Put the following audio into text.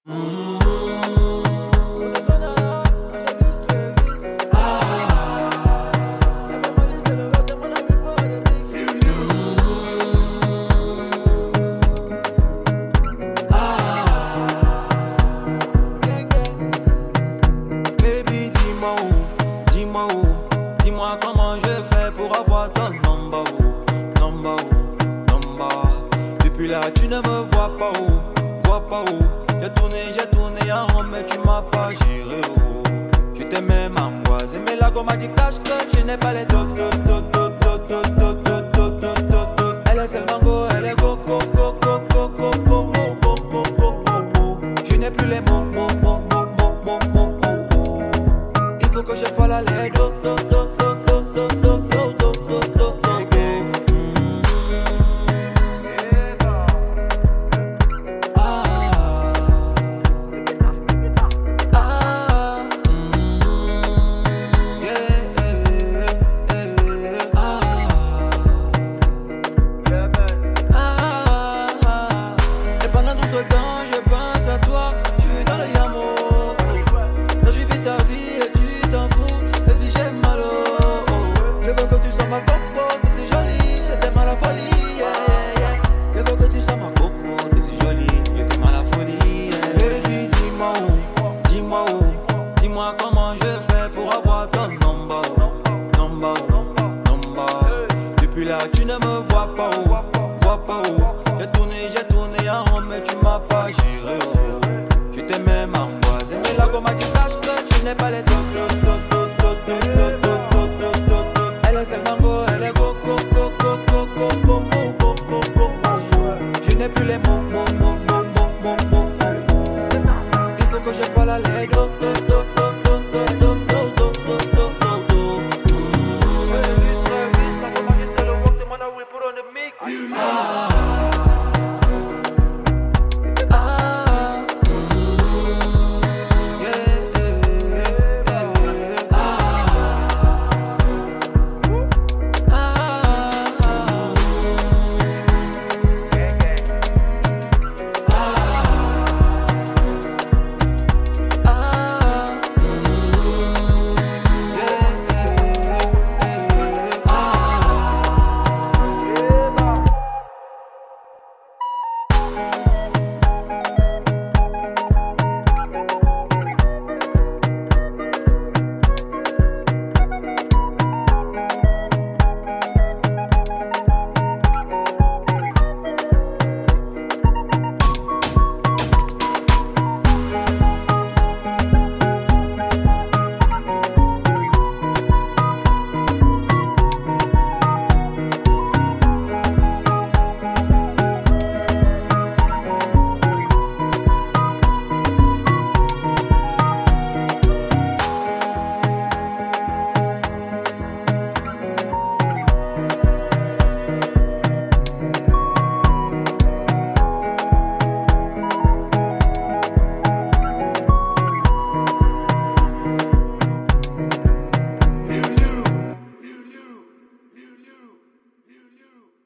Dis-moi comment je fais pour avoir ton number, Depuis là tu ne me vois pas où. J'ai tourné en rond mais tu m'as pas géré Je t'ai même angoissé mais la gomme m'a dit cache que je n'ai pas les dos. Elle est seulement go, elle est go. Je n'ai plus les mots. Il faut que je fasse la lettre. Je pense à toi, je suis dans le yamo. Quand je vis ta vie et tu t'en fous, et puis j'ai mal Je veux que tu sois ma coco, t'es si jolie, je t'aime à la folie, Je veux que tu sois ma coco, t'es si jolie, je t'aime à la folie, Baby, dis-moi où, dis-moi comment je fais pour avoir ton number. Depuis là tu ne me vois pas où. J'ai tourné en rond mais tu m'as pas géré Je t'ai même angoissé mais la gomme m'a dit cache que je n'ai pas les dos. Elle est seulement go, elle est go. Je n'ai plus les mots. Il faut que je fasse la lettre.